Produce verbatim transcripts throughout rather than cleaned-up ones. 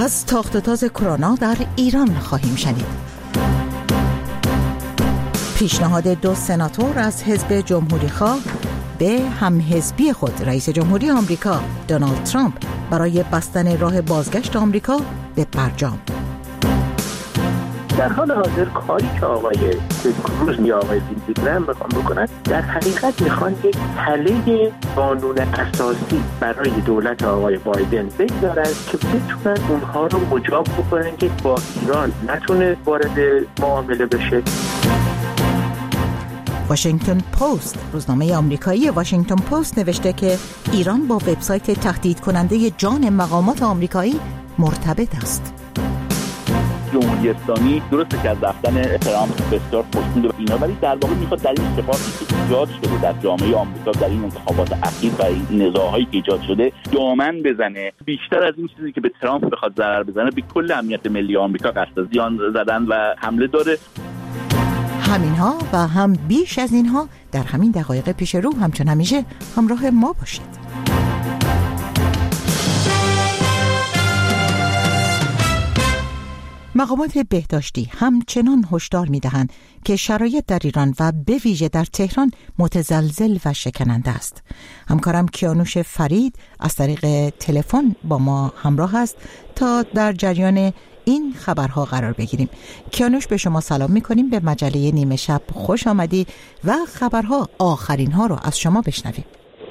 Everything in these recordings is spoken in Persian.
از تاخت و تاز کرونا در ایران خواهیم شنید. پیشنهاد دو سناتور از حزب جمهوری خواه به همحزبی خود رئیس جمهوری آمریکا دونالد ترامپ برای بستن راه بازگشت آمریکا به برجام. در حال حاضر کاری که آقای کروز یا آقای لیندزی گرهم میخوان بکنن، در حقیقت میخوان یک تله قانون اساسی برای دولت آقای بایدن بگذارن که بتونن اونها رو مجاب بکنن که با ایران نتونه وارد معامله بشه. واشنگتن پست، روزنامه آمریکایی واشنگتن پست نوشته که ایران با وبسایت تهدید کننده جان مقامات آمریکایی مرتبط است. جمهوری اسلامی درسته که از رفتن ترامپ بسیار خوشنود به اینا، ولی در واقع میخواد در این شقاقی که ایجاد شده در جامعه آمریکا در این انتخابات اخیر و این نزاعهایی که ایجاد شده دامن بزنه. بیشتر از این چیزی که به ترامپ بخواد ضرر بزنه، به کل امنیت ملی آمریکا قصد زیان زدن و حمله داره. همینها و هم بیش از اینها در همین دقایق پیش رو همچون همیشه همراه ما باشید. مقامات بهداشتی همچنان هشدار می‌دهند که شرایط در ایران و به ویژه در تهران متزلزل و شکننده است. همکارم کیانوش فرید از طریق تلفن با ما همراه است تا در جریان این خبرها قرار بگیریم. کیانوش، به شما سلام می‌کنیم، به مجله نیمه شب خوش آمدی و خبرها آخرین ها رو از شما بشنویم.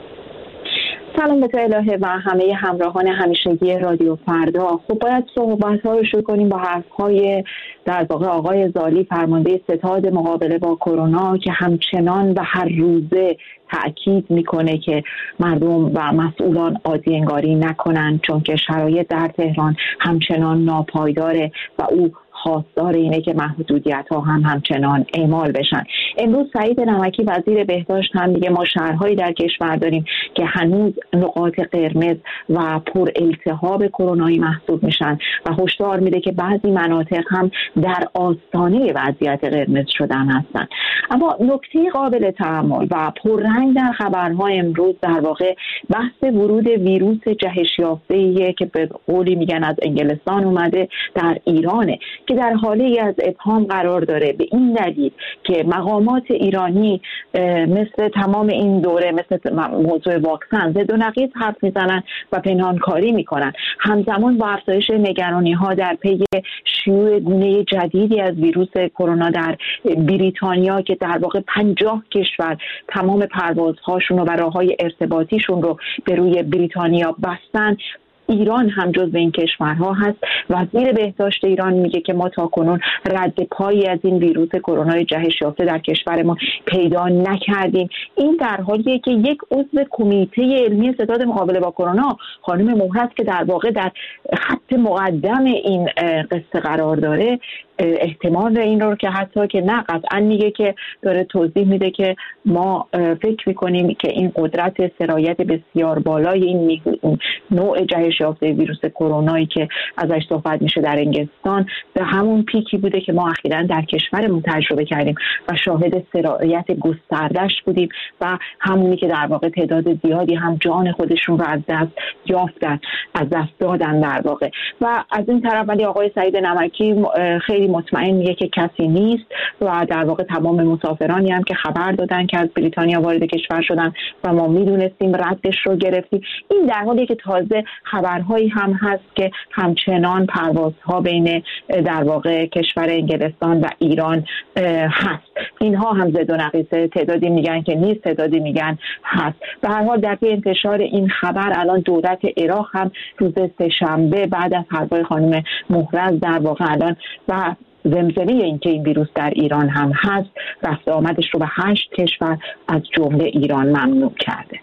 سلام به تو الهه و همه همراهان همیشگی رادیو فردا. خب باید صحبت‌ها رو شروع کنیم با حرف‌های در واقع آقای زالی، فرمانده ستاد مقابله با کرونا، که همچنان و هر روزه تأکید میکنه که مردم و مسئولان عادی انگاری نکنن، چون که شرایط در تهران همچنان ناپایداره و او خواستار اینه که محدودیت‌ها هم همچنان اعمال بشن. امروز سعید نمکی وزیر بهداشت هم میگه ما شهرهایی در کشور داریم که هنوز نقاط قرمز و پر التهاب کرونایی محسوب میشن و هشدار میده که بعضی مناطق هم در آستانه وضعیت قرمز شدن هستن. اما نکته قابل تأمل و پررنگ در خبرها امروز در واقع بحث ورود ویروس جهش یافته‌ایه که به قولی میگن از انگلستان اومده در ایرانه، که در حاله از ابهام قرار داره، به این دلیل که مقامات ایرانی مثل تمام این دوره مثل موضوع واکسن ضد و نقیض حرف میزنن و پنهانکاری میکنن، همزمان با افزایش نگرانی ها در پی شیوع گونه جدیدی از ویروس کرونا در بریتانیا که در واقع پنجاه کشور تمام پروازهاشون و راههای ارتباطیشون رو به روی بریتانیا بستن. ایران هم جزو این کشورها هست. وزیر بهداشت ایران میگه که ما تاکنون رد پایی از این ویروس کرونا جهش یافته در کشور ما پیدا نکردیم. این در حالیه که یک عضو کمیته علمی ستاد مقابله با کرونا، خانم مهرز، که در واقع در خط مقدم این قصه قرار داره، احتمال این رو که حتی که نه قطعا میگه که داره توضیح میده که ما فکر میکنیم که این قدرت سرایت بسیار بالای این نوع جهش یافته ویروس کرونایی که ازش صحبت میشه در انگلستان به همون پیکی بوده که ما اخیراً در کشورمون تجربه کردیم و شاهد سرایت گسترده‌اش بودیم و همونی که در واقع تعداد زیادی هم جان خودشون رو از دست یافتن، از دست دادن در واقع. و از این طرف ولی آقای سعید نمکی خیلی مطمئن میگه که کسی نیست و در واقع تمام مسافرانی هم که خبر دادن که از بریتانیا وارد کشور شدن و ما میدونستیم ردش رو گرفتیم. این در حالیه که تازه خبرهایی هم هست که همچنان پروازها بین در واقع کشور انگلستان و ایران هست. اینها هم زد و نقیصه، تعدادی میگن که نیست، تعدادی میگن هست. به هر حال در پی انتشار این خبر الان دولت عراق هم روز سه‌شنبه بعد از حرفای خانم مهرز در واقع الان و زمزمه این که این ویروس در ایران هم هست، رفت آمدش رو به هشت کشور از جمله ایران ممنوع کرده.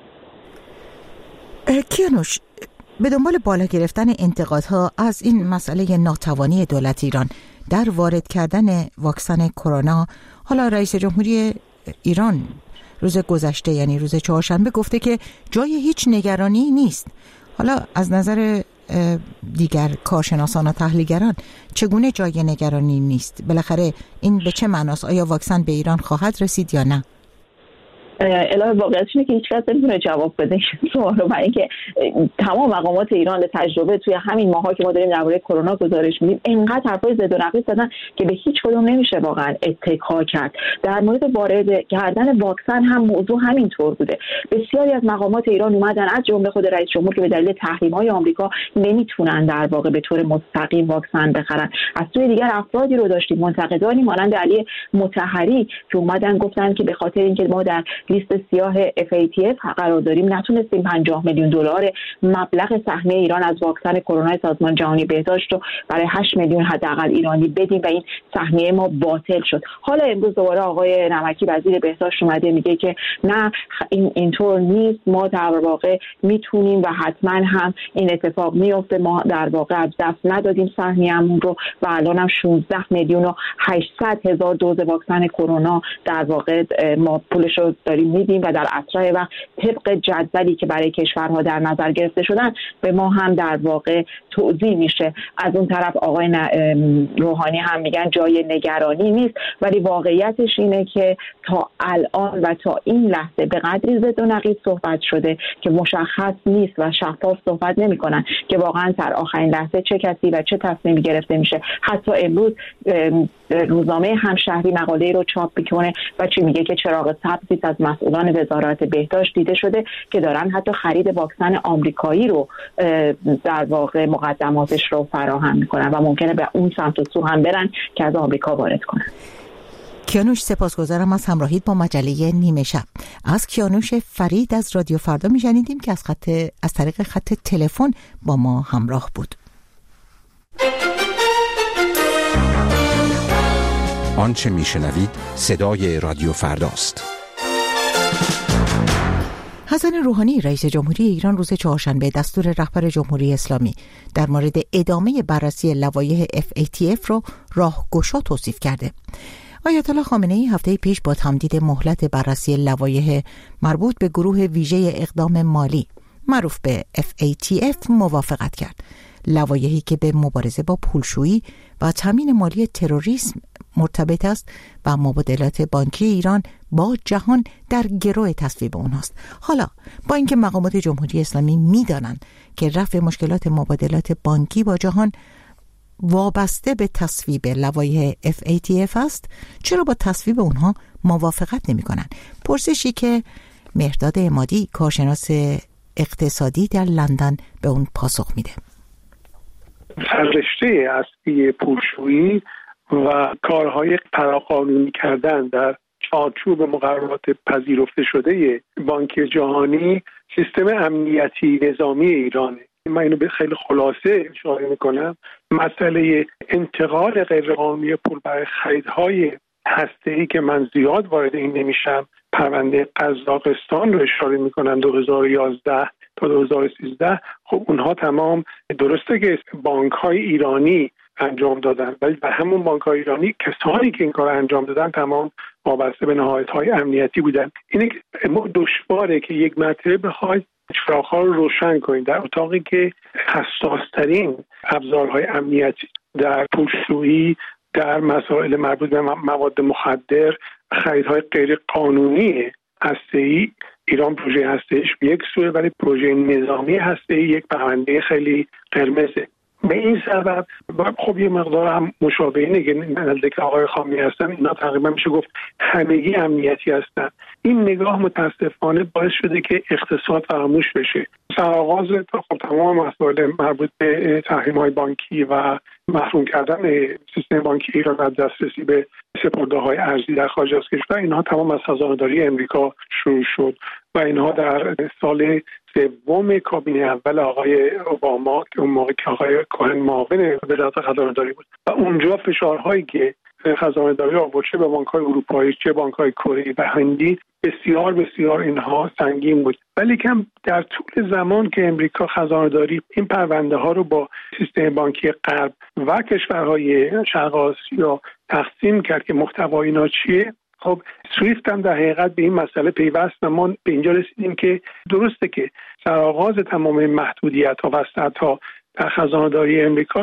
کیانوش، به دنبال بالا گرفتن انتقادها از این مسئله ناتوانی دولت ایران در وارد کردن واکسن کرونا، حالا رئیس جمهوری ایران روز گذشته یعنی روز چهارشنبه گفته که جای هیچ نگرانی نیست. حالا از نظر دیگر کارشناسان و تحلیلگران چگونه جای نگرانی نیست؟ بالاخره این به چه معناست؟ آیا واکسن به ایران خواهد رسید یا نه؟ الهه واقعیتش اینه که هیچ کس نمیتونه جواب بده این سوالو، برای اینکه تمام مقامات ایران به تجربه توی همین ماها که ما داریم درباره کرونا گزارش میدیم انقدر حرفای زد و نقیض زدن که به هیچ کدوم نمیشه واقعا اتکا کرد. در مورد وارد کردن واکسن هم موضوع همینطور بوده. بسیاری از مقامات ایران اومدن، از جمله خود رئیس جمهور که به دلیل تحریم‌های آمریکا نمیتونن در واقع به طور مستقیم واکسن بخرن. از سوی دیگر افرادی رو داشتیم، منتقدانی مانند علی مطهری که اومدن گفتن که به خاطر اینکه ما در لیست سیاه اف ای تی اف قرار داریم نتونستیم پنجاه میلیون دلار مبلغ سهمیه ایران از واکسن کرونا سازمان جهانی بهداشت رو برای هشت میلیون حداقل ایرانی بدیم و این سهمیه ما باطل شد. حالا امروز دوباره آقای نمکی وزیر بهداشت اومده میگه که نه این اینطور نیست، ما در واقع میتونیم و حتما هم این اتفاق میفته، ما در واقع از دست ندادیم سهمیه‌مون رو و الان هم شانزده میلیون و هشتصد هزار دوز واکسن کرونا در واقع ما پولش رو داریم میدیم و در اسرع وقت طبق جدولی که برای کشورها در نظر گرفته شدن به ما هم در واقع توزیع میشه. از اون طرف آقای روحانی هم میگن جای نگرانی نیست، ولی واقعیتش اینه که تا الان و تا این لحظه به قدری زد و نقیض صحبت شده که مشخص نیست و شفاف صحبت نمیکنن که واقعا در آخرین لحظه چه کسی و چه تصمیمی گرفته میشه. حتی امروز روزنامه همشهری مقاله رو چاپ میکنه و چی میگه که چراغ سبزی از مسئولان وزارت بهداشت دیده شده که دارن حتی خرید واکسن آمریکایی رو در واقع مقدماتش رو فراهم میکنن و ممکنه به اون سمت و سو هم برن که از آمریکا وارد کنن. کیانوش سپاسگزارم از همراهیت با مجله نیمه شب. از کیانوش فرید از رادیو فردا میشنیدیم که از خط از طریق خط تلفن با ما همراه بود. آنچه میشنوید صدای رادیو فرداست. حسن روحانی رئیس جمهوری ایران روز چهارشنبه دستور رهبر جمهوری اسلامی در مورد ادامه بررسی لوایح اف ای تی اف رو راهگشا توصیف کرده. آیت الله خامنه‌ای هفته پیش با تمدید مهلت بررسی لوایح مربوط به گروه ویژه اقدام مالی معروف به اف ای تی اف موافقت کرد. لوایحی که به مبارزه با پولشویی و تامین مالی تروریسم مرتبط است و مبادلات بانکی ایران با جهان در گروه تصویب اونهاست. حالا با اینکه مقامات جمهوری اسلامی میدانند که رفع مشکلات مبادلات بانکی با جهان وابسته به تصویب لوایح اف ای تی اف است، چرا با تصویب اونها موافقت نمی کنن؟ پرسشی که مهرداد عمادی کارشناس اقتصادی در لندن به اون پاسخ میده. سررشته اصلی پولشویی و کارهای فراقانونی کردن در چارچوب مقررات پذیرفته شده بانک جهانی سیستم امنیتی نظامی ایرانه. من اینو به خیلی خلاصه اشاره میکنم. مسئله انتقال غیرقانونی پول برای خریدهای هسته‌ای که من زیاد وارد این نمیشم، پرونده قزاقستان رو اشاره میکنم دو هزار و یازده تا دو هزار و سیزده. خب اونها تمام درسته که بانک‌های ایرانی انجام دادن، ولی به همون بانک‌های ایرانی کسانی که این کار انجام دادن تمام وابسته به نهادهای امنیتی بودن. اینه که دشواره که یک مرتبه بخواید چراغ‌ها رو روشن کنید در اتاقی که حساس‌ترین ابزارهای امنیتی در پولشویی، در مسائل مربوط به مواد مخدر، خریدهای غیر قانونی هسته‌ای. ایران پروژه هسته‌ایش یک سوه، ولی پروژه نظامی هسته‌ای یک پرونده خیلی قرمزه. به این سبب خب یه مقدار هم مشابه اینه نزدیک که آقای خامنه‌ای هستن، اینا تقریبا میشه گفت همگی امنیتی هستن. این نگاه متاسفانه باعث شده که اقتصاد فراموش بشه. سرآغاز خب تمام مسائل مربوط به تحریم‌های بانکی و محروم کردن سیستم بانکی ایران از دسترسی به سپرده‌های ارزی در خارج از کشور، اینها تمام از خزانه‌داری امریکا شروع شد و اینها در سال سوم کابینه اول آقای اوباما که اون موقع که آقای کوهن معاون وزارت خزانه‌داری بود و اونجا فشارهایی که خزانه‌داری آورد چه به بانک‌های اروپایی چه بانک‌های کره و هندی بسیار بسیار اینها سنگین بود. ولی کم در طول زمان که امریکا خزانه‌داری این پرونده ها رو با سیستم بانکی غرب و کشورهای شرق آسیا تقسیم کرد که محتوای اینا چیه، خب سویفت هم در حقیقت به این مسئله پیوست و ما به اینجا رسیدیم که درسته که سرآغاز تمام محدودیت ها و وسعت ها در خزانه‌داری امریکاست، ولی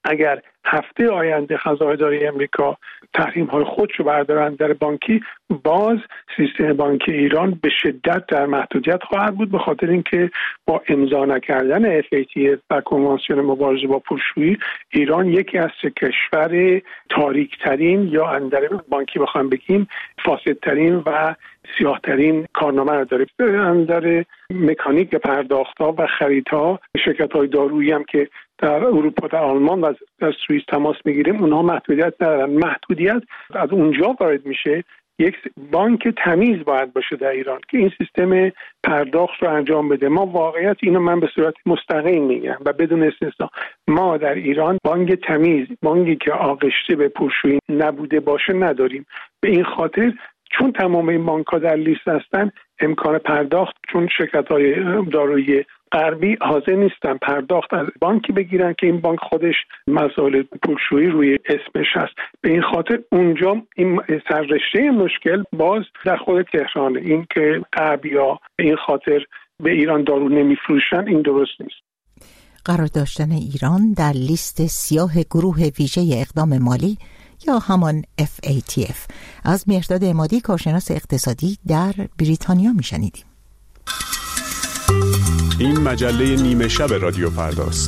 اگر هفته آینده خزانه داری امریکا تحریم های خودش رو بردارن در بانکی، باز سیستم بانکی ایران به شدت در محدودیت خواهد بود، به خاطر اینکه با امضا نکردن اف ای تی اف و کنوانسیون مبارزه با پولشویی، ایران یکی از سه کشور تاریک‌ترین یا اندر بانکی بخوام بگیم فاسدترین و سیاه‌ترین کارنامه رو داره. اندر مکانیک پرداخت‌ها و خریدها شرکت‌های دارویی هم که در اروپا، در آلمان و در سوئیس تماس میگیریم، اونها محدودیت ندارن. محدودیت از اونجا وارد میشه یک بانک تمیز باید باشه در ایران که این سیستم پرداخت رو انجام بده. ما واقعیت اینو من به صورت مستقیم میگم و بدون استثنا، ما در ایران بانک تمیز، بانکی که آغشته به پولشویی نبوده باشه نداریم. به این خاطر چون تمام این بانک‌ها در لیست هستن، امکان پرداخت، چون شرکت‌های دارویی غربی حاضر نیستن پرداخت از بانکی بگیرن که این بانک خودش مسائل پولشویی روی اسمش هست. به این خاطر اونجا این سررشته مشکل باز در خود تهرانه. این که غربی‌ها به این خاطر به ایران دارو نمیفروشن، این درست نیست. قرار داشتن ایران در لیست سیاه گروه ویژه اقدام مالی یا همان اف ای تی اف از مهرداد عمادی، کارشناس اقتصادی در بریتانیا میشنیدیم. این مجله نیمه شب رادیو فرداست.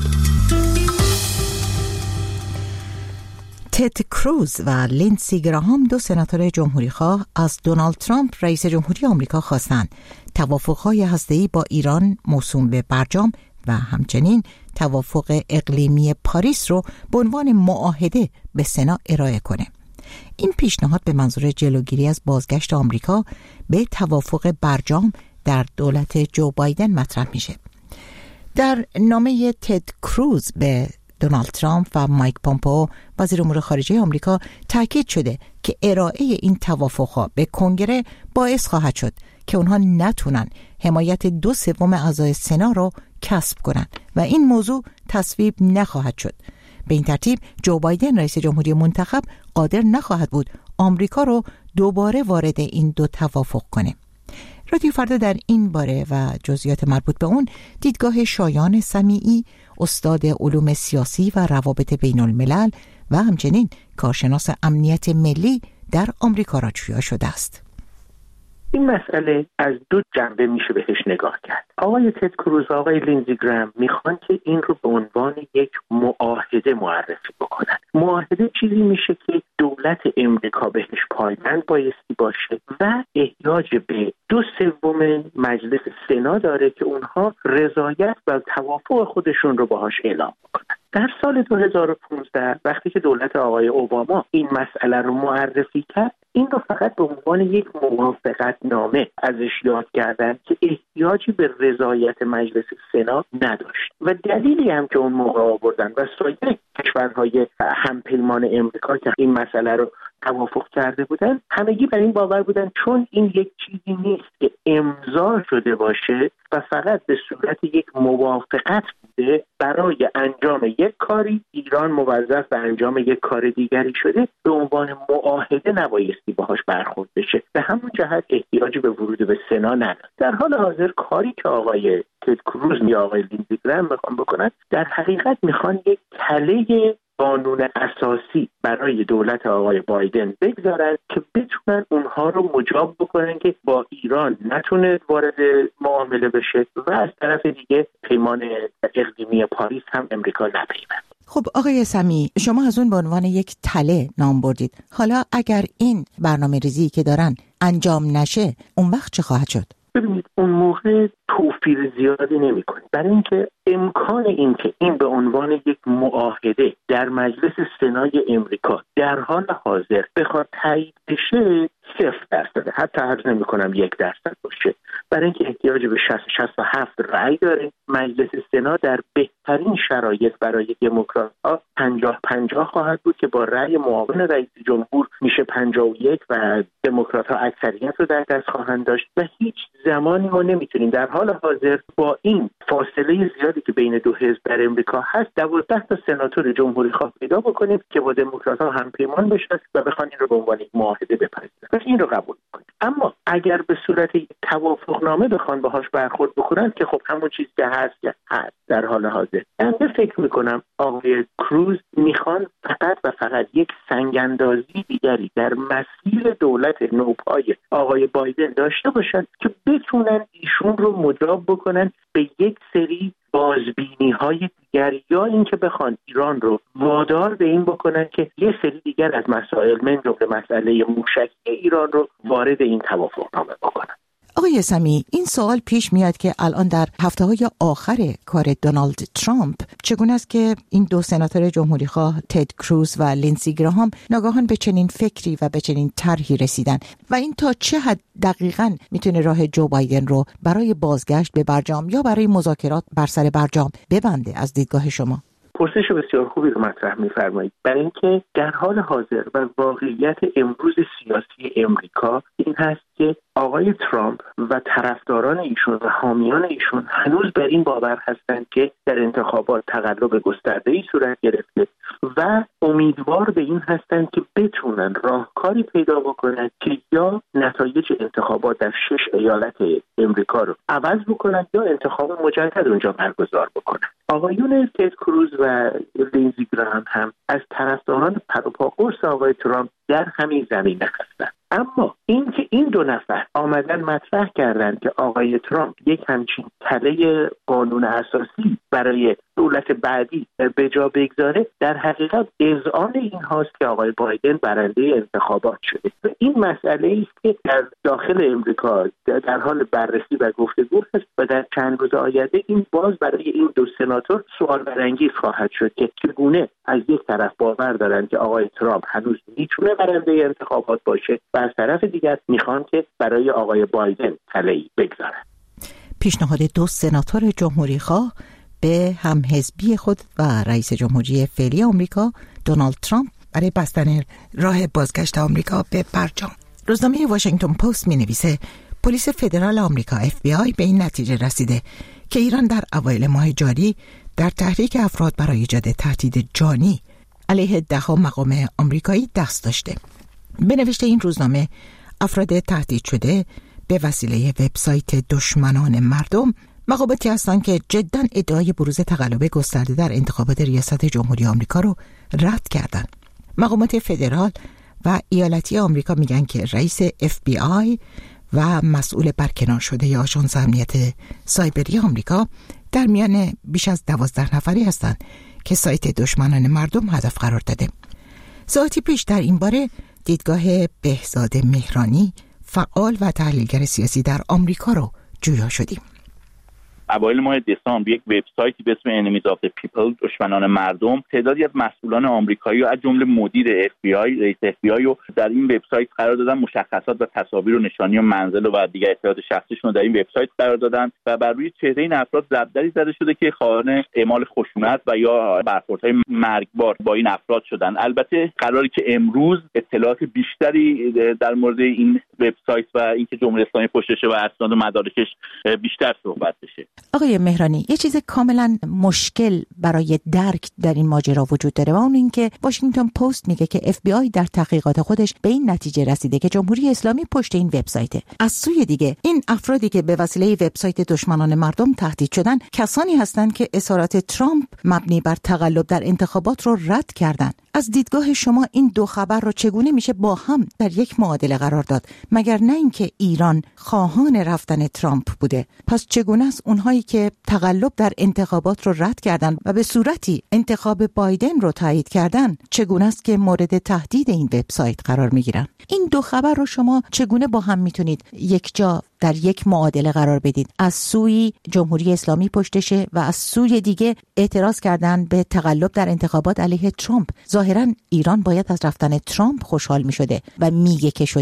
تد کروز و لیندسی گراهام، دو سناتور جمهوریخواه، از دونالد ترامپ رئیس جمهوری آمریکا خواستند توافق‌های هسته‌ای با ایران موسوم به برجام و همچنین توافق اقلیمی پاریس رو به عنوان معاهده به سنا ارائه کنه. این پیشنهاد به منظور جلوگیری از بازگشت آمریکا به توافق برجام در دولت جو بایدن مطرح میشه. در نامه تد کروز به دونالد ترامپ و مایک پومپئو، وزیر امور خارجه آمریکا، تاکید شده که ارائه این توافقها به کنگره باعث خواهد شد که اونها نتونن حمایت دو سوم اعضای سنا رو کسب کنن و این موضوع تصویب نخواهد شد. به این ترتیب جو بایدن رئیس جمهوری منتخب قادر نخواهد بود آمریکا رو دوباره وارد این دو توافق کنه. رادیو فردا در این باره و جزئیات مربوط به اون دیدگاه شایان سمیعی، استاد علوم سیاسی و روابط بین الملل و همچنین کارشناس امنیت ملی در آمریکا را جویا شده است. این مسئله از دو جنبه میشه بهش نگاه کرد. آقای تد کروز، آقای لیندزی گرام میخوان که این رو به عنوان یک معاهده معرفی بکنن. معاهده چیزی میشه که دولت امریکا بهش پایبند بایستی باشه و احتیاج به دو سوم مجلس سنا داره که اونها رضایت و توافق خودشون رو باهاش اعلام بکنن. در سال دو هزار و پانزده وقتی که دولت آقای اوباما این مسئله رو معرفی کرد، این رو فقط به عنوان یک موافقت نامه ازش یاد کردن که احتیاجی به رضایت مجلس سنا نداشت و دلیلی هم که اون موقع آوردن و سایر کشورهای همپیمان امریکا که این مسئله رو توافق کرده بودن، همگی بر این باور بودن چون این یک چیزی نیست که امضا شده باشه و فقط به صورت یک موافقت بوده برای انجام یک کاری، ایران موظف به انجام یک کار دیگری شده، به عنوان معاهده نبایستی باهاش برخورد بشه. به همون جهت احتیاجی به ورود به سنا نداره. در حال حاضر کاری که آقای تد کروز یا آقای لیندزی گرام میخوان بکنن، در حقیقت میخوان یک تله قانون اساسی برای دولت آقای بایدن بگذارن که بتونن اونها رو مجاب بکنن که با ایران نتونه وارد معامله بشه و از طرف دیگه پیمان اقلیمی پاریس هم امریکا نپیوند. خب آقای سمیعی، شما از اون به عنوان یک تله نام بردید. حالا اگر این برنامه ریزی که دارن انجام نشه، اون وقت چه خواهد شد؟ ببینید، اون موقع توفیر زیادی نمی کنید، برای اینکه امکان این که این به عنوان یک معاهده در مجلس سنای امریکا در حال حاضر بخواد تایید بشه صفر درصده، حتی عرض نمی کنم یک درصد باشه، برای اینکه احتیاج به شصت شصت و هفت رأی داره. مجلس سنا در بهترین شرایط برای دموکرات ها پنجاه پنجاه خواهد بود که با رأی معاون رئیس جمهور میشه پنجاه و یک و دموکرات ها اکثریت رو در دست خواهند داشت و هیچ زمانی ما نمیتونیم در حال حاضر با این فاصله زیادی اتحادی که بین دو حزب در امریکا هست دوازده تا سناتور جمهوری خواه پیدا بکنیم که با دموکرات‌ها هم پیمان بشن و بخوان این رو به عنوان یک معاهده بپذیرن. پس این رو قبول می‌کنیم. اما اگر به صورت توافقنامه بخوان باهاش برخورد بکنن که خب همون چیزی که هست که هست در حال حاضر. من فکر می‌کنم آقای کروز میخوان فقط و فقط یک سنگ‌اندازی دیگری در مسیر دولت نوپای آقای بایدن داشته باشن که بتونن ایشون رو مجاب بکنن به یک سری بازبینی‌های دیگر، یا اینکه بخوان ایران رو وادار به این بکنن که یه سری دیگر از مسائل من جمله مسئله موشکی ایران رو وارد این توافقنامه بکنن. آقای سمی، این سوال پیش میاد که الان در هفته‌های آخر کار دونالد ترامپ چگونه است که این دو سناتور جمهوری خواه تد کروز و لینسی گراهام ناگهان به چنین فکری و به چنین طرحی رسیدن و این تا چه حد دقیقاً میتونه راه جو بایدن رو برای بازگشت به برجام یا برای مذاکرات بر سر برجام ببنده از دیدگاه شما؟ پرسش بسیار خوبی رو مطرح می‌فرمایید. برای اینکه در حال حاضر و واقعیت امروز سیاسی امریکا این هست که آقای ترامپ و طرفداران ایشون و حامیان ایشون هنوز بر این باور هستند که در انتخابات تقلب گسترده‌ای صورت گرفته و امیدوار به این هستند که بتونن راهکاری پیدا بکنند که یا نتایج انتخابات در شش ایالت امریکا رو عوض بکنند یا انتخاب مجدد اونجا برگزار بکنند. آقایون تد کروز و لینزی گراهام هم از طرفداران پروپاگورس آقای ترامپ در همین زمینه هستند. اما اینکه این دو نفر آمدن مطرح کردند که آقای ترامپ یک همچین تله قانون اساسی برای دولت بعدی به جا بگذاره، در حقیقت اذعان این هاست که آقای بایدن برنده انتخابات شده. و این مسئله است که در داخل امریکا در حال بررسی و گفتگو است و در چند روز آینده این باز برای این دو سناتور سوال برانگیز خواهد شد که چگونه از یک طرف باور دارند که آقای ترامپ هنوز میتونه برنده انتخابات باشه و از طرف دیگر میخوان که برای آقای بایدن تله‌ای بگذارن. پیشنهاد دو سناتور جمهوری خواه به هم حزبی خود و رئیس جمهوری فعلی آمریکا دونالد ترامپ برای بستن راه بازگشت آمریکا به برجام. روزنامه واشنگتن پست می نویسه پلیس فدرال آمریکا اف بی آی به این نتیجه رسیده که ایران در اوایل ماه جاری در تحریک افراد برای ایجاد تهدید جانی علیه ده‌ها مقام آمریکایی دست داشته. به نوشته این روزنامه افراد تهدید شده به وسیله وبسایت دشمنان مردم مقاماتی هستند که جداً ادعای بروز تقلب گسترده در انتخابات ریاست جمهوری آمریکا رو رد کردند. مقامات فدرال و ایالتی آمریکا میگن که رئیس اف بی آی و مسئول برکنار شده یا آژانس امنیت سایبری آمریکا در میان بیش از دوازده نفری هستند که سایت دشمنان مردم هدف قرار داده. ساعتی پیش در این باره دیدگاه بهزاد مهرانی، فعال و تحلیلگر سیاسی در آمریکا رو جویا شدیم. اوایل ماه دسامبر یک وبسایتی به اسم Enemies of the People دشمنان مردم تعدادی از مسئولان آمریکایی و از جمله مدیر اف بی آی، رئیس اف بی آی رو در این وبسایت قرار دادن، مشخصات و تصاویر و نشانی و منزل و دیگر اطلاعات شخصیشون رو در این وبسایت قرار دادن و بر روی چهره این افراد ضربدری زده شده که خواهان اعمال خشونت و یا برخوردهای مرگبار با این افراد شدن. البته قراری که امروز اطلاعات بیشتری در مورد این وبسایت و اینکه جمهوری اسلامی پشتشه و اسناد و مدارکش بیشتر صحبت بشه. آقای مهرانی، یه چیز کاملا مشکل برای درک در این ماجرا وجود داره و اون این که واشنگتن پست میگه که اف بی آی در تحقیقات خودش به این نتیجه رسیده که جمهوری اسلامی پشت این وبسایته. از سوی دیگه این افرادی که به وسیله وبسایت دشمنان مردم تهدید شدن کسانی هستند که اظهارات ترامپ مبنی بر تقلب در انتخابات رو رد کردن. از دیدگاه شما این دو خبر رو چگونه میشه با هم در یک معادله قرار داد؟ مگر نه اینکه ایران خواهان رفتن ترامپ بوده؟ پس چگونه است اونهایی که تقلب در انتخابات رو رد کردن و به صورتی انتخاب بایدن رو تایید کردن، چگونه است که مورد تهدید این وبسایت قرار میگیرن؟ این دو خبر رو شما چگونه با هم میتونید یک جا در یک معادله قرار بدید؟ از سوی جمهوری اسلامی پشتشه و از سوی دیگه اعتراض کردن به تقلب در انتخابات علیه ترامپ. ظاهراً ایران باید از رفتن ترامپ خوشحال میشده و میگه که شده،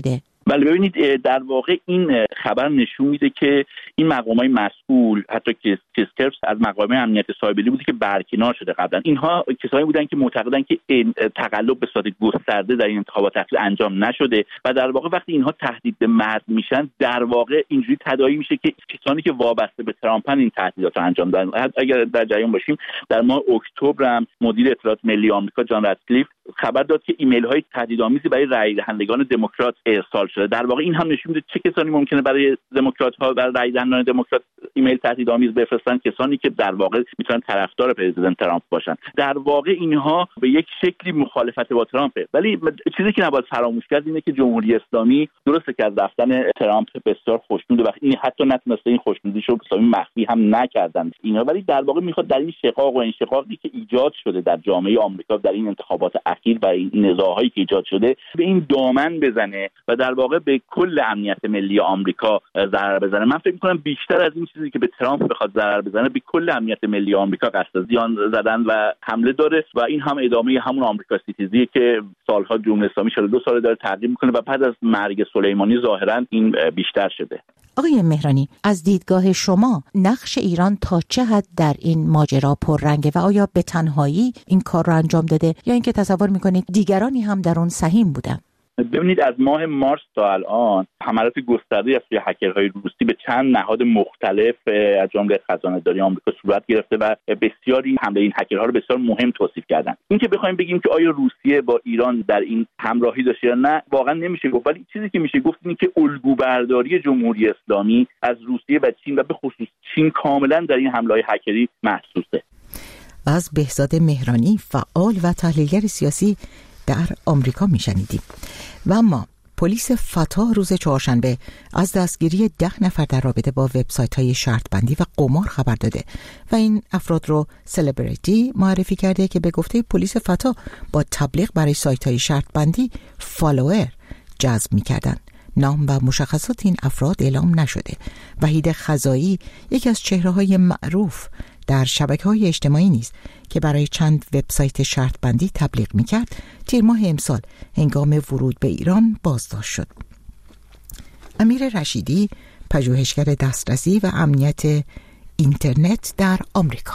بله ببینید در واقع این خبر نشون میده که این مقامات مسئول حتی که کیسکرپس از مقام امنیت سایبری بوده که برکنار شده قبلا. اینها کسایی بودن که معتقدن که تقلب به صورت گسترده در این انتخابات اخیر انجام نشده و در واقع وقتی اینها تهدید به مرگ میشن در واقع اینجوری تداعی میشه که کسانی که وابسته به ترامپن این تهدیدات رو انجام دادن. اگر در جریان باشیم در ماه اکتبر هم مدیر اطلاعات ملی آمریکا جان راتکلیف خبر داد که ایمیل های تهدیدآمیزی برای رای دهندگان دموکرات ارسال شده. در واقع این هم نشون میده چه کسانی ممکنه برای دموکرات ها برای رای دهندگان دموکرات ایمیل تهدیدآمیز بفرستن، کسانی که در واقع میتونن طرفدار پرزیدنت ترامپ باشن. در واقع اینها به یک شکلی مخالفت با ترامپه. ولی چیزی که نباید فراموش کرد اینه که جمهوری اسلامی درسته که از رفتن ترامپ بسیار خوشنوده و این حتی نتونسته این خوشنودیشو اسلامی مخفی هم نکردن اینا، ولی در واقع میخواد در این شقاق و انشقاقی که ایجاد شده در جامعه آمریکا در این انتخابات اخیر و این نزاعهایی که ایجاد شده به این دامن بزنه و در واقع به کل امنیت ملی آمریکا ضرر بزنه. من فکر می‌کنم بیشتر از این چیزی که به ترامپ بخواد ضرر بزنه به کل امنیت ملی آمریکا قصد زیان زدن و حمله داره و این هم ادامه همون آمریکا سیتیزی که سالها جمهوری اسلامی چهل و دو سال داره تغییر میکنه و بعد از مرگ سلیمانی ظاهرا این بیشتر شده. آقای مهرانی، از دیدگاه شما نقش ایران تا چه حد در این ماجرا پررنگه و آیا به تنهایی این کار رو انجام داده یا اینکه تصور میکنید دیگرانی هم در اون سهیم بودن؟ ببینید از ماه مارس تا الان حملات گسترده از سوی هکرهای روسی به چند نهاد مختلف از جمله خزانه‌داری آمریکا صورت گرفته و بسیاری حمله این هکرها رو بسیار مهم توصیف کردن. اینکه بخوایم بگیم که آیا روسیه با ایران در این همراهی داشته یا نه واقعا نمیشه گفت، ولی چیزی که میشه گفت اینه که الگوبرداری جمهوری اسلامی از روسیه و چین و به خصوص چین کاملا در این حمله‌های هکری محسوسه. از بهزاد مهرانی، فعال و تحلیلگر سیاسی در آمریکا میشنیدیم. و اما پلیس فتا روز چهارشنبه از دستگیری ده نفر در رابطه با وبسایت‌های شرط بندی و قمار خبر داده و این افراد رو سلبریتی معرفی کرده که به گفته پلیس فتا با تبلیغ برای سایت‌های شرط بندی فالوور جذب می‌کردند. نام و مشخصات این افراد اعلام نشده. وحید خزایی یکی از چهره‌های معروف در شبکه‌های اجتماعی نیز که برای چند وبسایت شرط بندی تبلیغ می‌کرد تیر ماه امسال هنگام ورود به ایران بازداشت شد. امیر رشیدی، پژوهشگر دسترسی و امنیت اینترنت در آمریکا: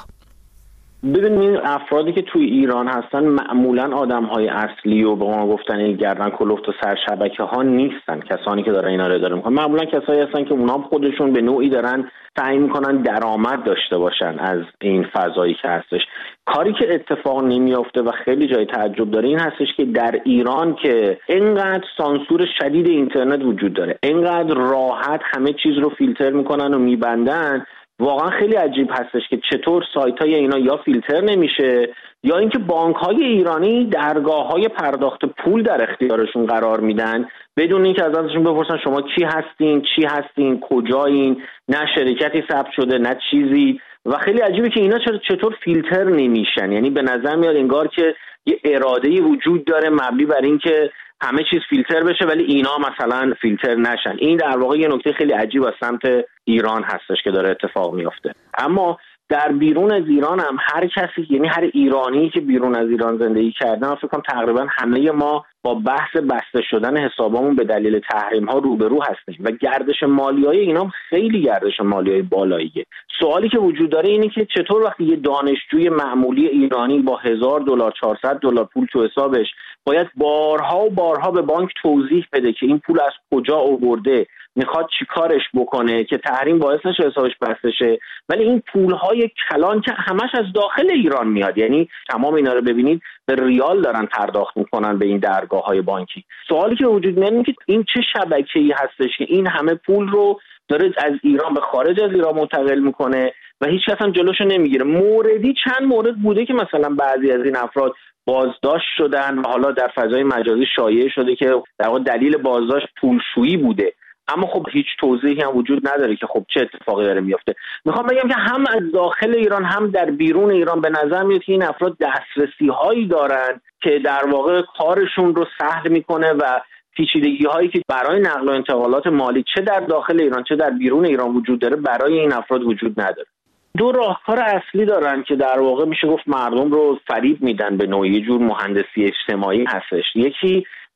ببینید افرادی که توی ایران هستن معمولا آدم‌های اصلی و به ما گفتن گردن کلفت و سرشبکه ها نیستن. کسانی که دارن اینا رو اداره میکنن معمولا کسایی هستن که اونها خودشون به نوعی دارن سعی میکنن درآمد داشته باشن از این فضایی که هستش. کاری که اتفاق نمیافته و خیلی جای تعجب داره این هستش که در ایران که اینقدر سانسور شدید اینترنت وجود داره، اینقدر راحت همه چیز رو فیلتر میکنن و میبندن، واقعا خیلی عجیب هستش که چطور سایت‌های اینا یا فیلتر نمیشه یا اینکه بانک‌های ایرانی درگاه‌های پرداخت پول در اختیارشون قرار میدن بدون اینکه از ازشون بپرسن شما کی هستین، چی هستین، کجایین، نه شرکتی ثبت شده نه چیزی. و خیلی عجیبه که اینا چطور فیلتر نمیشن. یعنی به نظر میاد انگار که یه اراده‌ای وجود داره مبنی بر اینکه همه چیز فیلتر بشه ولی اینا مثلا فیلتر نشن. این در واقع یه نکته خیلی عجیب از سمت ایران هستش که داره اتفاق میفته. اما در بیرون از ایران هم هر کسی، یعنی هر ایرانی که بیرون از ایران زندگی کرده، من فکر کنم تقریبا همه ما با بحث بسته شدن حسابمون به دلیل تحریم ها روبرو هستیم و گردش مالیای اینا خیلی گردش مالیای بالاییه. سوالی که وجود داره اینه که چطور وقتی یه دانشجوی معمولی ایرانی با هزار دلار چهارصد دلار پول تو حسابش باید بارها و بارها به بانک توضیح بده که این پول از کجا آورده، میخواد چی کارش بکنه که تحریم باعث نشه حسابش بسته شه، ولی این پولهای کلان که همش از داخل ایران میاد، یعنی تمام اینا رو ببینید به ریال دارن پرداخت میکنن به این درگاه‌های بانکی. سوالی که وجود میاد اینه که این چه شبکه‌ای هستش که این همه پول رو داره از ایران به خارج از ایران منتقل میکنه و هیچ کس هم جلوشو نمیگیره. موردی چند مورد بوده که مثلا بعضی از این افراد بازداشت شدن و حالا در فضای مجازی شایع شده که در واقع دلیل بازداشت پولشویی بوده، اما خب هیچ توضیحی هم وجود نداره که خب چه اتفاقی داره میفته. میخوام بگم که هم از داخل ایران هم در بیرون ایران به نظر میاد که این افراد دسترسی هایی دارن که در واقع کارشون رو سهل میکنه و پیچیدگی هایی که برای نقل و انتقالات مالی چه در داخل ایران چه در بیرون ایران وجود داره برای این افراد وجود نداره. دو راهکار اصلی دارن که در واقع میشه گفت مردم رو فریب میدن به نوعی، جور مهندسی اجتماعی هستش. یکی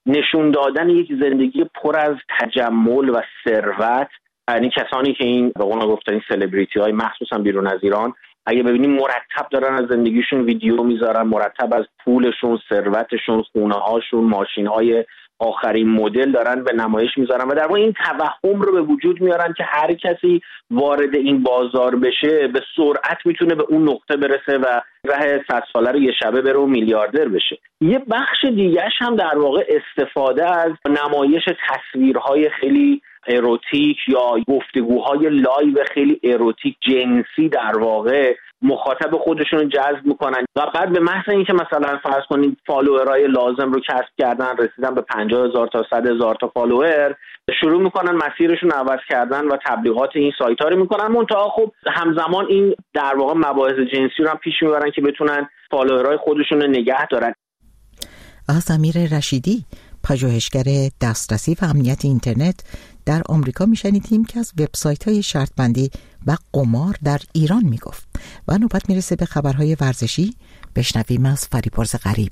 نشون دادن یک زندگی پر از تجمل و ثروت. یعنی کسانی که این به قول گفتن سلبریتی های مخصوصا بیرون از ایران اگه ببینیم مرتب دارن از زندگیشون ویدیو میذارن، مرتب از پولشون، ثروتشون، خونه هاشون، ماشین های آخرین مدل دارن به نمایش میذارن و در واقع این توهم رو به وجود میارن که هر کسی وارد این بازار بشه به سرعت میتونه به اون نقطه برسه و راه صد ساله رو یه شبه بره و میلیاردر بشه. یه بخش دیگه‌اش هم در واقع استفاده از نمایش تصویرهای خیلی اروتیک یا گفتگوهای لایو خیلی اروتیک جنسی در واقع مخاطب خودشون رو جذب میکنن و بعد به محض اینکه مثلا فرض کنید فالوورای لازم رو کسب کردن، رسیدن به پنجاه هزار تا صد هزار تا فالوور، شروع میکنن مسیرشون عوض کردن و تبلیغات این سایت ها رو میکنن. منتها خب همزمان این در واقع مباحث جنسی رو هم پیش میبرن که بتونن فالوورای خودشون رو نگه دارن. از امیر رشیدی، پژوهشگر دسترسی و امنیت اینترنت در آمریکا میشنیدیم که از وبسایت‌های شرط‌بندی و قمار در ایران میگفت. و نوبت میرسه به خبرهای ورزشی. بشنویم از فریبرز غریب.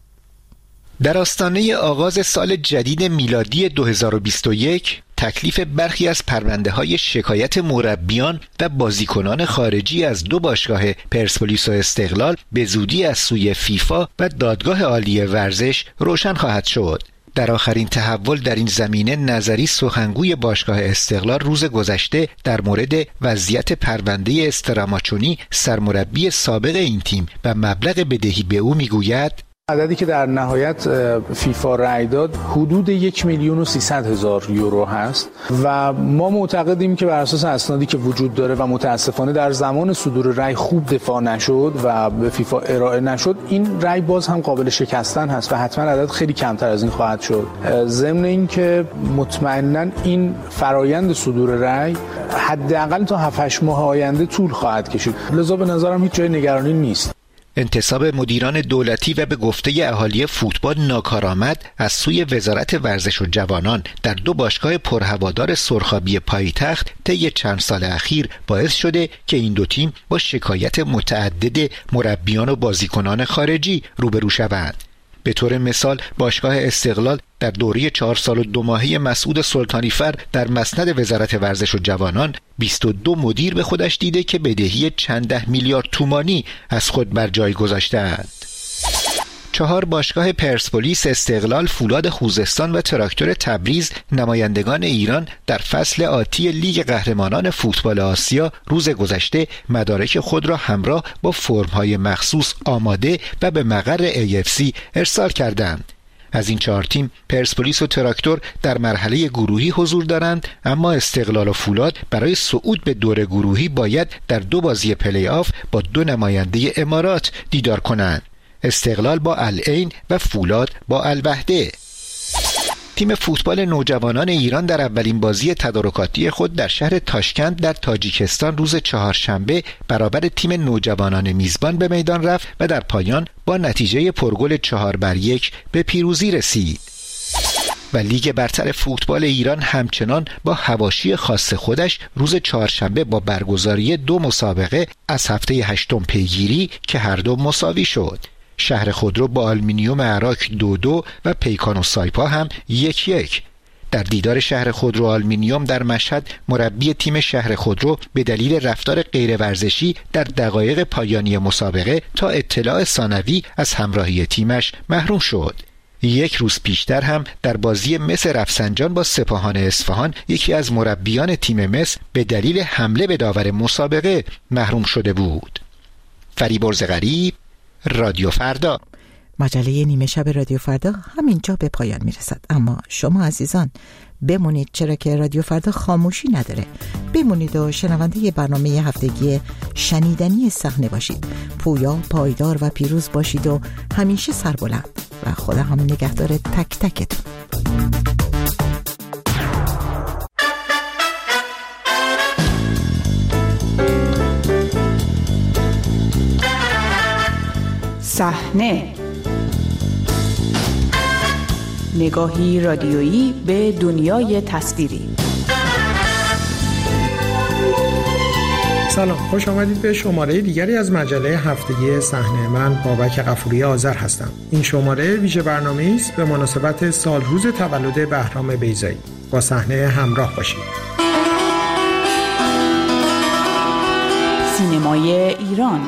در آستانه آغاز سال جدید میلادی دو هزار و بیست و یک تکلیف برخی از پرونده‌های شکایت مربیان و بازیکنان خارجی از دو باشگاه پرسپولیس و استقلال به زودی از سوی فیفا و دادگاه عالی ورزش روشن خواهد شد. در آخرین تحول در این زمینه نظری سخنگوی باشگاه استقلال روز گذشته در مورد وضعیت پرونده استراماچونی سرمربی سابق این تیم و مبلغ بدهی به او میگوید عددی که در نهایت فیفا رأی داد حدود یک میلیون و سیصد هزار یورو هست و ما معتقدیم که بر اساس اسنادی که وجود داره و متاسفانه در زمان صدور رأی خوب دفاع نشد و به فیفا ارائه نشد، این رأی باز هم قابل شکستن هست و حتما عدد خیلی کمتر از این خواهد شد. ضمن این که مطمئنا این فرایند صدور رأی حداقل تا هفت هشت ماه آینده طول خواهد کشید، لذا به نظرم هیچ جای نگرانی نیست. انتصاب مدیران دولتی و به گفته اهالی فوتبال ناکارآمد از سوی وزارت ورزش و جوانان در دو باشگاه پرهوادار سرخابی پایتخت طی چند سال اخیر باعث شده که این دو تیم با شکایت متعدد مربیان و بازیکنان خارجی روبرو شوند. به طور مثال باشگاه استقلال در دوره چهار سال و دو ماهه مسعود سلطانیفر در مسند وزارت ورزش و جوانان بیست و دو مدیر به خودش دیده که بدهی چند ده میلیارد تومانی از خود بر جای گذاشتند. چهار باشگاه پرسپولیس، استقلال، فولاد خوزستان و تراکتور تبریز نمایندگان ایران در فصل آتی لیگ قهرمانان فوتبال آسیا روز گذشته مدارک خود را همراه با فرم‌های مخصوص آماده و به مقر ای اف سی ارسال کردند. از این چهار تیم پرسپولیس و تراکتور در مرحله گروهی حضور دارند، اما استقلال و فولاد برای صعود به دور گروهی باید در دو بازی پلی آف با دو نماینده امارات دیدار کنند. استقلال با العین و فولاد با الوحده. تیم فوتبال نوجوانان ایران در اولین بازی تدارکاتی خود در شهر تاشکند در تاجیکستان روز چهارشنبه برابر تیم نوجوانان میزبان به میدان رفت و در پایان با نتیجه پرگل چهار بر یک به پیروزی رسید. و لیگ برتر فوتبال ایران همچنان با حواشی خاص خودش روز چهارشنبه با برگزاری دو مسابقه از هفته هشتم پیگیری که هر دو مساوی شد. شهر خودرو با آلومینیوم عراق دو دو و پیکان و سایپا هم یک یک. در دیدار شهر خودرو آلومینیوم در مشهد مربی تیم شهر خودرو به دلیل رفتار غیر ورزشی در دقایق پایانی مسابقه تا اطلاع ثانوی از همراهی تیمش محروم شد. یک روز پیشتر هم در بازی مس رفسنجان با سپاهان اصفهان یکی از مربیان تیم مس به دلیل حمله به داور مسابقه محروم شده بود. فریبرز غریب، رادیو فردا. مجله نیمه شب رادیو فردا همینجا به پایان میرسد، اما شما عزیزان بمونید، چرا که رادیو فردا خاموشی نداره. بمونید و شنونده برنامه هفتگی شنیدنی صحنه باشید. پویا، پایدار و پیروز باشید و همیشه سربلند و خدا هم نگهدار تک تکتون. صحنه، نگاهی رادیویی به دنیای تصویری. سلام، خوش آمدید به شماره دیگری از مجله هفتگی صحنه. من بابک غفوری آذر هستم. این شماره ویژه برنامه‌ای است به مناسبت سال روز تولد بهرام بیضایی. با صحنه همراه باشید. سینمای ایران.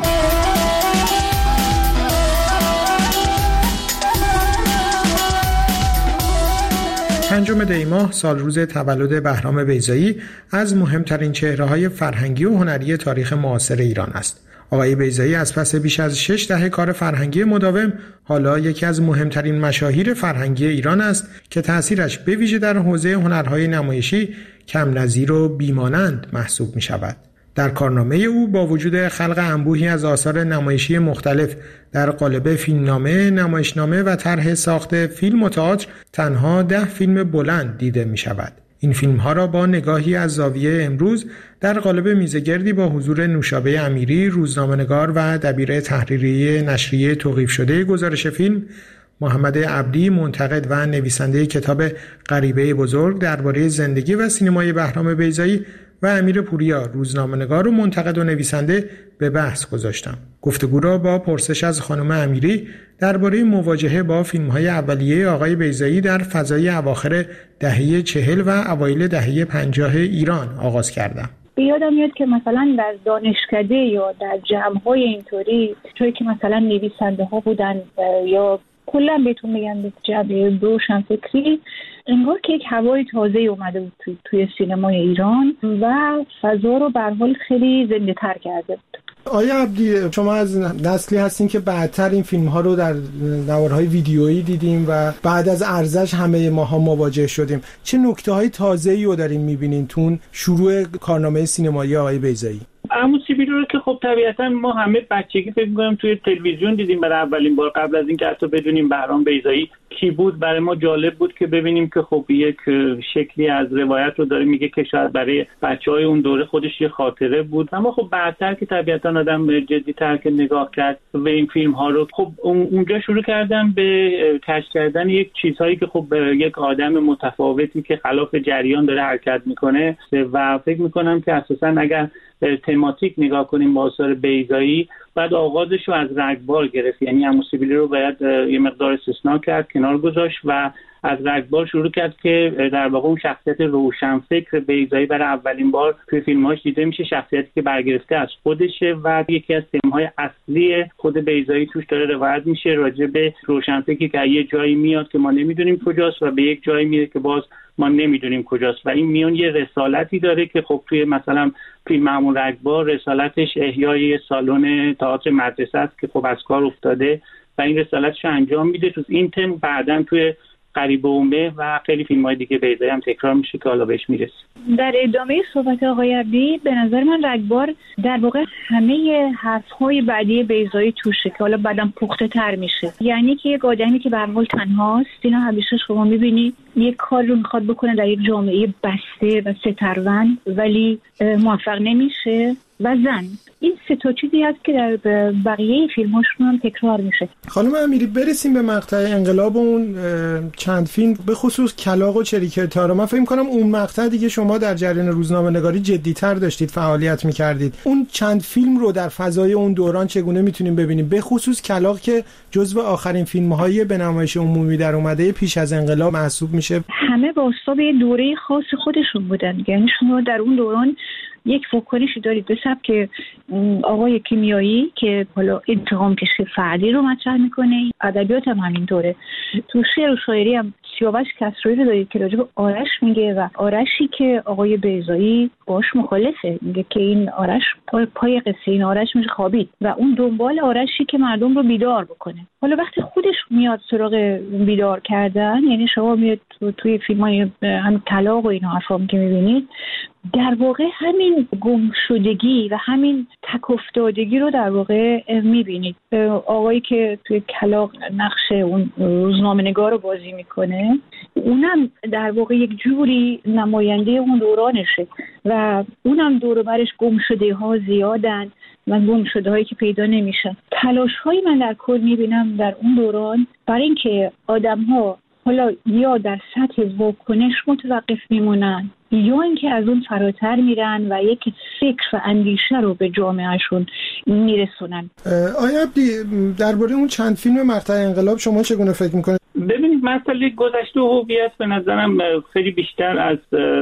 پنجم دی ماه سال روز تولد بهرام بیضایی از مهمترین چهره‌های فرهنگی و هنری تاریخ معاصر ایران است. آقای بیضایی از پس بیش از شش دهه کار فرهنگی مداوم حالا یکی از مهمترین مشاهیر فرهنگی ایران است که تأثیرش به ویژه در حوزه هنرهای نمایشی کم نظیر و بیمانند محسوب می شود. در کارنامه او با وجود خلق انبوهی از آثار نمایشی مختلف در قالب فیلمنامه، نمایشنامه و طرح ساخت فیلم و تئاتر تنها ده فیلم بلند دیده می شود. این فیلم ها را با نگاهی از زاویه امروز در قالب میزگردی با حضور نوشابه امیری، روزنامه‌نگار و دبیر تحریریه نشریه توقیف شده گزارش فیلم، محمد عبدی منتقد و نویسنده کتاب غریبه بزرگ درباره زندگی و سینمای بهرام بیضایی و امیر پوریا روزنامه‌نگار و منتقد و نویسنده به بحث گذاشتم. گفتگو را با پرسش از خانم امیری درباره مواجهه با فیلم‌های اولیه آقای بیضایی در فضای اواخر دهه چهل و اوایل دهه پنجاه ایران آغاز کردم. یادم میاد که مثلا در دانشکده یا در جمع‌های اینطوری جایی که مثلا نویسنده‌ها بودن یا کلا بهتون بگم به جبهه روشنفکری، انگار که یک هوای تازه اومده بود توی, توی سینمای ایران و فضا رو به هر حال خیلی زنده تر کرده بود. آیا عبدی، شما از نسلی هستین که بعدتر این فیلم ها رو در نوارهای ویدیویی دیدیم و بعد از ارزش همه ماها مواجه شدیم. چه نکته های تازه‌ای رو داریم میبینین تون شروع کارنامه سینمایی آقای بیضایی؟ عمو سیبیلو رو که خب طبیعتا ما همه بچگی فکر می‌کنم توی تلویزیون دیدیم برای اولین بار، قبل از اینکه حتی بدونیم بهرام بیضایی کی بود. برای ما جالب بود که ببینیم که خب یک شکلی از روایت رو داره میگه که شاید برای بچهای اون دوره خودش یه خاطره بود. اما خب بعدتر که طبیعتا آدم جدی‌تر که نگاه کرد به این فیلم ها رو، خب اونجا شروع کردم به کشف کردن یک چیزهایی که خب یک آدم متفاوتی که خلاف جریان داره حرکت میکنه و فکر میکنم که اساسا اگر تماتیک نگاه کنیم با آثار بیضایی، بعد آغازش رو از رگبار گرفت. یعنی عمو سیبیلی رو باید یه مقدار استثناء کرد، کنار گذاشت و از رگبار شروع کرد که در واقع اون شخصیت روشنفکر بیضایی برای اولین بار توی فیلم‌هاش دیده میشه، شخصیتی که برگرفته از خودشه و یکی از تم‌های اصلی خود بیضایی توش داره روایت میشه راجع به روشنفکری که یه جایی میاد که ما نمیدونیم کجاست و به یک جایی میره که باز ما نمیدونیم کجاست و این میون یه رسالتی داره که خب توی مثلا فیلم همون رگبار رسالتش احیای سالن تئاتر مدرسه است که خب از کار افتاده و این رسالتش انجام میده. تو این تم بعداً توی غریبه و مه و خیلی فیلم‌های دیگه بیضایی هم تکرار میشه که حالا بهش میرسیم. در ادامه صحبت آقای عبدی، به نظر من رگبار در واقع همه حرف‌های بعدی بیضایی توشه که حالا بعداً پخته تر میشه. یعنی که یک آدمی که به هر حال تنهاست، اینا همیشه شما می‌بینی یک کار رو میخواد بکنه در یک جامعه بسته و سترون ولی موفق نمیشه و زن. این سه تا چیزی هست که در بقیه فیلماشون هم تکرار میشه. خانم امیری، برسیم به مقطع انقلاب اون چند فیلم، به خصوص کلاغ و چریکه تارا. من فکر می‌کنم اون مقطع دیگه شما در جریان روزنامه‌نگاری جدی‌تر داشتید فعالیت می‌کردید. اون چند فیلم رو در فضای اون دوران چگونه میتونیم ببینیم؟ به خصوص کلاغ که جزو آخرین فیلم‌های به نمایش عمومی در اومده پیش از انقلاب محسوب میشه. همه واسطه به دوره خاص خودشون بودن. یعنی شما در اون دوران یک واکنشی دارید به سبک آقای کیمیایی که حالا انتقام کشی فردی رو مطرح میکنه، ادبیات هم همینطوره. تو شعر و شاعری هم سیاوش کسروی رو دارید که راجع به آرش میگه و آرشی که آقای بیضایی باش مخالفه، میگه که این آرش پای, پای قصه این آرش میشه خوابید و اون دنبال آرشی که مردم رو بیدار بکنه. حالا وقتی خودش میاد سراغ بیدار کردن، یعنی شما میاد تو توی فیلمای هم طلاق و این حرفا که میبینید، در واقع همین گمشدگی و همین تک افتادگی رو در واقع میبینید. آقایی که توی کلاغ نقش اون روزنامه‌نگار رو بازی میکنه، اونم در واقع یک جوری نماینده اون دورانشه و اونم دور و برش گمشده ها زیادن و گمشده هایی که پیدا نمیشن. تلاش هایی من در کل میبینم در اون دوران برای اینکه آدم ها حالا یا در سطح واکنش متوقف میمونن یا اینکه از اون فراتر میرن و یک فکر و اندیشه رو به جامعهشون میرسونن. آیا عبدی درباره اون چند فیلم مقطع انقلاب شما چگونه فکر میکنید؟ ببینید مسئله گذشته و هویت به نظرم خیلی بیشتر از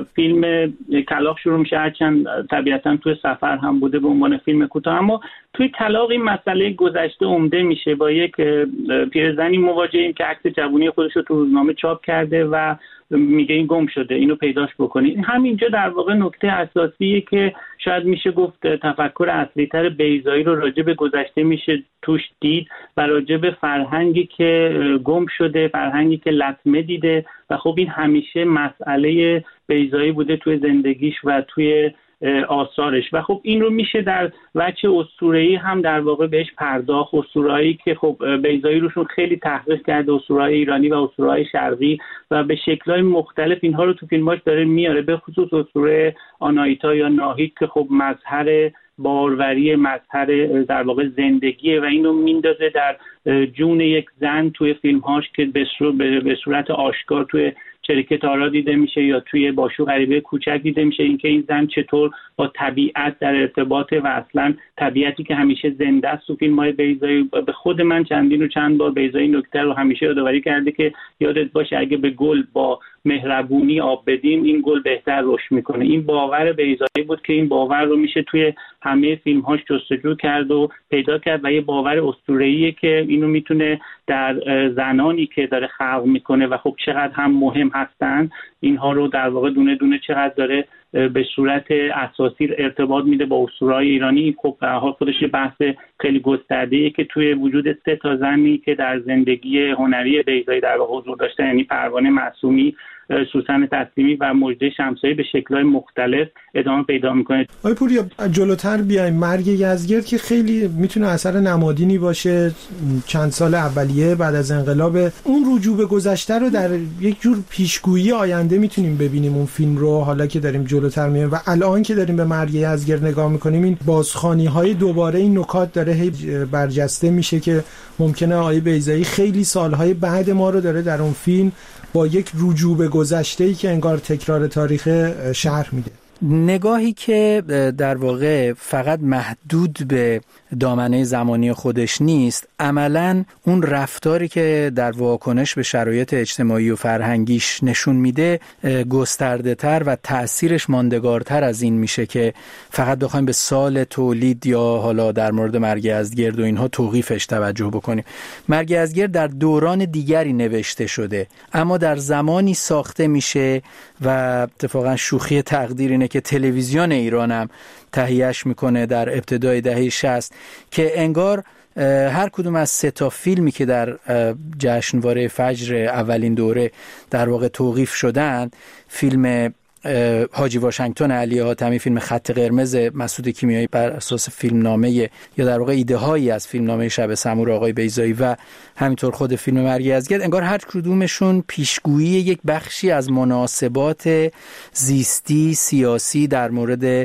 فیلم کلاغ شروع میشه، هرچند طبیعتا توی سفر هم بوده به عنوان فیلم کوتاه، اما توی کلاغ این مسئله گذشته عمده میشه. با یک پیرزنی مواجهیم که عکس جوانی خودش رو تو روزنامه چاپ کرده و میگه این گم شده، اینو پیداش بکنید. همینجا در واقع نکته اساسیه که شاید میشه گفت تفکر اصلی‌تر بیضایی رو راجع به گذشته میشه توش دید و راجع به فرهنگی که گم شده، فرهنگی که لطمه دیده و خب این همیشه مسئله بیضایی بوده توی زندگیش و توی آثارش و خب این رو میشه در وجه اسطوره‌ای هم در واقع بهش پرداخت. اسطوره‌ای که خب بیضایی روشون خیلی تحقیق کرده، اسطوره‌های ایرانی و اسطوره‌های شرقی، و به شکل‌های مختلف اینها رو تو فیلماش داره میاره، به خصوص اسطوره آناهیتا یا ناهید که خب مظهر باروری، مظهر در واقع زندگیه و اینو میندازه در جون یک زن توی فیلم‌هاش که به صورت آشکار توی چریکه تارا دیده میشه یا توی باشو غریبه کوچک دیده میشه، اینکه این زن چطور با طبیعت در ارتباطه و اصلا طبیعتی که همیشه زنده است. تو فیلم‌های بیضایی به خود من چندین و چند بار بیضایی نکته رو همیشه یادآوری کرده که یادت باشه اگه به گل با مهربونی آب بدیم این گل بهتر رشد میکنه. این باور بیضایی بود که این باور رو میشه توی همه فیلم‌هاش جستجو کرد و پیدا کرد و یه باور اسطوره‌ایه که اینو میتونه در زنانی که داره خلق میکنه و خب چقدر هم مهم هستن اینها رو در واقع دونه دونه چقدر داره به صورت اساسی ارتباط میده با اسطوره‌های ایرانی. خب به هر حال خودش یه بحث خیلی گسترده‌ایه که توی وجود سه تا زنی که در زندگی هنری بیضایی در واقع حضور داشتن، یعنی پروانه معصومی، سوسن تسلیمی و مژده شمسایی، به شکل‌های مختلف ادامه پیدا می‌کنه. آقای پوریا جلوتر بیایم، مرگ یزدگرد که خیلی میتونه اثر نمادینی باشه، چند سال اولیه بعد از انقلاب، اون رجوع به گذشته رو در یک جور پیشگویی آینده میتونیم ببینیم اون فیلم رو، حالا که داریم جلوتر میایم و الان که داریم به مرگ یزدگرد نگاه میکنیم این بازخوانی‌های دوباره این نکات داره هی برجسته میشه که ممکنه آقای بیضایی خیلی سالهای بعد ما رو داره در اون فیلم با یک رجوع به گذشته‌ای که انگار تکرار تاریخ شهر میده. نگاهی که در واقع فقط محدود به دامنه زمانی خودش نیست، عملاً اون رفتاری که در واکنش به شرایط اجتماعی و فرهنگیش نشون میده گسترده تر و تأثیرش ماندگارتر از این میشه که فقط بخوایم به سال تولید یا حالا در مورد مرگ یزدگرد و اینها توقیفش توجه بکنیم. مرگ یزدگرد در دوران دیگری نوشته شده اما در زمانی ساخته میشه و اتفاقا شوخی تقدیر اینه که تلویزیون ایران هم تهیهش میکنه در ابتدای دهه شصت که انگار هر کدوم از سه تا فیلمی که در جشنواره فجر اولین دوره در واقع توقیف شدن، فیلم حاجی واشنگتن علی حاتمی، فیلم خط قرمز مسعود کیمیایی بر اساس فیلمنامه یا در واقع ایده هایی از فیلمنامه شب سمور آقای بیضایی و همینطور خود فیلم مرگ یزدگرد، انگار هر کدومشون پیشگویی یک بخشی از مناسبات زیستی سیاسی در مورد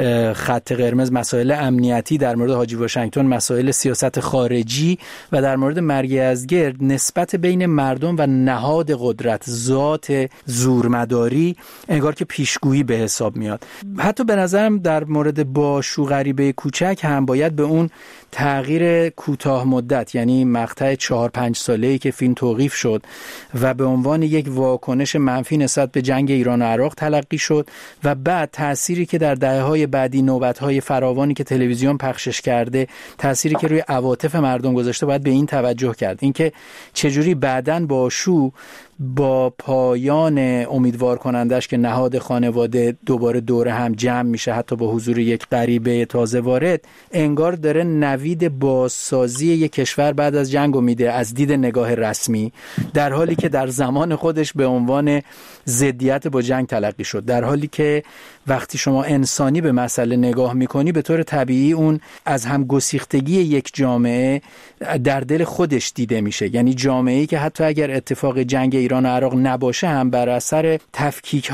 خط قرمز، مسائل امنیتی، در مورد حاجی واشنگتن مسائل سیاست خارجی و در مورد مرگ یزدگرد نسبت بین مردم و نهاد قدرت، ذات زورمداری، انگار که پیشگویی به حساب میاد. حتی به نظرم در مورد باشو غریبه کوچک هم باید به اون تغییر کوتاه مدت، یعنی مقطع چهار پنج ساله‌ای که فیلم توقیف شد و به عنوان یک واکنش منفی نسبت به جنگ ایران و عراق تلقی شد و بعد تأثیری که در دهه‌های بعدی نوبت‌های فراوانی که تلویزیون پخشش کرده، تأثیری که روی عواطف مردم گذاشته، باید به این توجه کرد، اینکه چجوری بعداً باشو با پایان امیدوار کنندش که نهاد خانواده دوباره دوره هم جمع میشه، حتی با حضور یک غریبه تازه وارد، انگار داره نوید بازسازی یک کشور بعد از جنگ میده از دید نگاه رسمی، در حالی که در زمان خودش به عنوان ضدیت با جنگ تلقی شد. در حالی که وقتی شما انسانی به مسئله نگاه میکنی، به طور طبیعی اون از هم گسیختگی یک جامعه در دل خودش دیده میشه، یعنی جامعه‌ای که حتی اگر اتفاق جنگ ایران و عراق نباشه هم بر اثر تفکیک‌های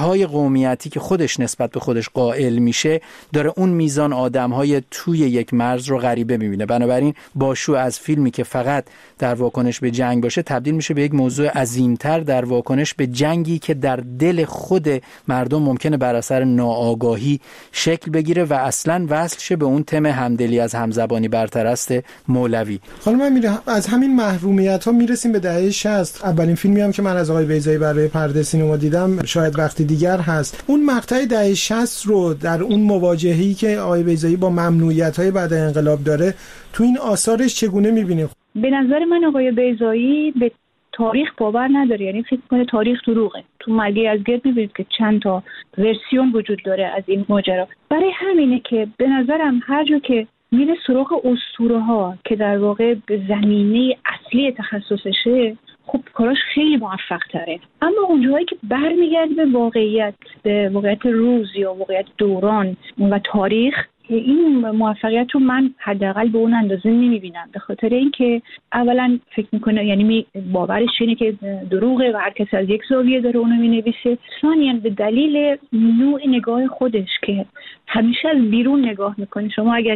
قومیتی که خودش نسبت به خودش قائل میشه داره اون میزان آدم‌های توی یک مرز رو غریبه میبینه. بنابراین باشو از فیلمی که فقط در واکنش به جنگ باشه تبدیل میشه به یک موضوع عظیمتر در واکنش به جنگی که در دل خود مردم ممکنه بر اثر ناآگاهی شکل بگیره و اصلاً وصل شه به اون تم همدلی از همزبانی برتر است مولوی. حالا من میره از همین محرومیت ها میرسیم به دهه شصت. اولین فیلمی هم که من از آقای بیضایی برای پرده سینما دیدم شاید وقتی دیگر هست. اون مقطع دهه شصت رو در اون مواجهه‌ای که آقای بیضایی با ممنوعیت‌های بعد انقلاب داره تو این آثارش چگونه می‌بینید؟ به نظر من آقای بیضایی به تاریخ باور نداره، یعنی فکر کنه تاریخ دروغه. تو مرگ یزدگرد می‌بینید که چند تا ورسیون وجود داره از این ماجرا. برای همینه که به نظرم هر جا که میره سراغ اسطوره‌ها که در واقع به زمینه اصلی تخصصشه، خب کاراش خیلی موفق تره. اما اونجایی که برمیگرده به واقعیت، به واقعیت روز یا واقعیت دوران و تاریخ، این موفقیت رو من حداقل به اون اندازه نمیبینم. به خاطر اینکه اولا فکر میکنه، یعنی باورش اینه که دروغه و هر کسی از یک زاویه داره اونو مینویسه. ثانیاً به دلیل نوع نگاه خودش که همیشه از بیرون نگاه میکنه. شما اگر